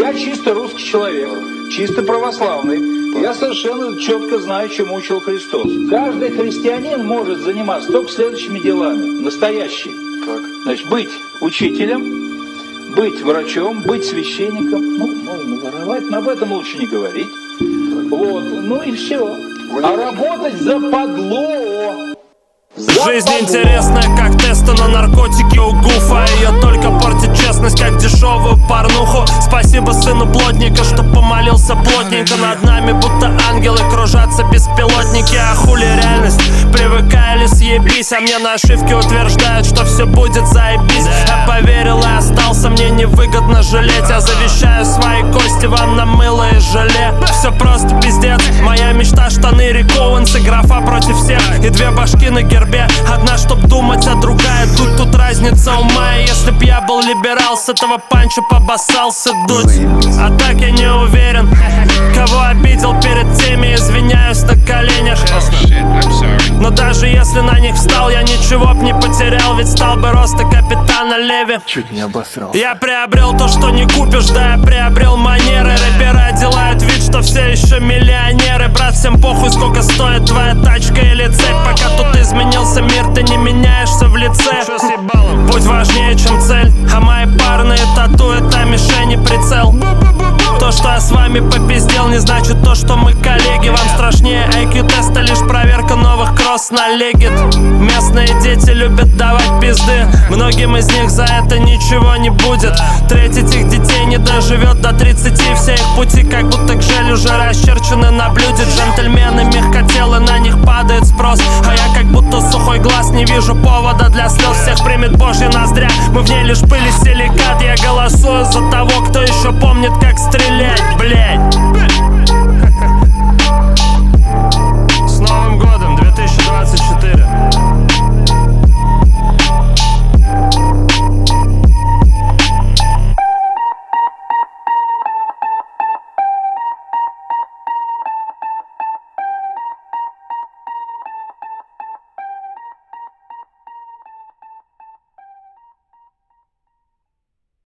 Я чисто русский человек, чисто православный. Я совершенно четко знаю, чему учил Христос. Каждый христианин может заниматься только следующими делами. Настоящие. Так. Значит, быть учителем, быть врачом, быть священником. Ну, можно воровать, но об этом лучше не говорить. Вот, ну и все. А работать западло. Жизнь интересная, как тесты на наркотики у Гуфа. Ее только портит честность, как дешевую порнуху. Спасибо сыну плотника, что помолился плотненько. Над нами будто ангелы кружатся беспилотники. А хули реальность? Привыкай или съебись. А мне на ошибке утверждают, что все будет заебись. Я поверил и остался, мне невыгодно жалеть. Я завещаю свои кости вам на мыло и желе. Все просто пиздец, моя мечта штаны Рик Оуэнс. И графа против всех, и две башки на гербе. Одна, чтоб думать, а другая дуть. Тут разница ума, и если б я был либерал, с этого панча побоссался дуть. А так я не уверен, кого обидел перед теми, извиняюсь на коленях. Но даже если на них встал, я ничего б не потерял. Ведь стал бы роста капитана Леви. Чуть не обосрался. Я приобрел то, что не купишь, да, я приобрел манеры. Рэперы делают вид, что все еще миллионеры. Брат, всем похуй, сколько стоит твоя тачка или цепь. Пока тут изменился мир, ты не меняешься в лице. Будь важнее, чем цель, а мои парные тату — это мишень и прицел. То, что я с вами попиздел, не значит то, что мы коллеги. Вам страшнее IQ-теста, лишь проверка новых кросс на легит. Местные дети любят давать пизды, многим из них за это ничего не будет. Треть этих детей не доживет до 30. Все их пути как будто гжель уже расчерчены на блюде. Джентльмены мягкотелы, на них падает спрос. А я как будто сухой глаз, не вижу повода для слез. Всех примет божья ноздря, мы в ней лишь пыль и силикат. Я голосую за того, кто еще